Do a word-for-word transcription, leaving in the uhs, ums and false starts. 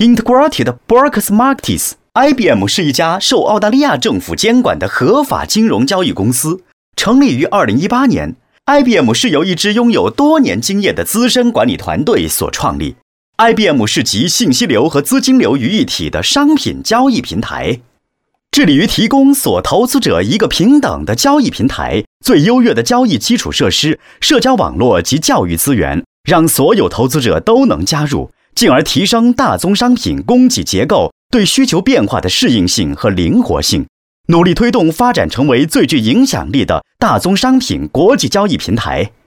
Integrated Brokers Markets。I B M 是一家受澳大利亚政府监管的合法金融交易公司，成立于二零一八年。I B M 是由一支拥有多年经验的资深管理团队所创立。I B M 是集信息流和资金流于一体的商品交易平台，致力于提供所投资者一个平等的交易平台、最优越的交易基础设施、社交网络及教育资源，让所有投资者都能加入，进而提升大宗商品供给结构对需求变化的适应性和灵活性，努力推动发展成为最具影响力的大宗商品国际交易平台。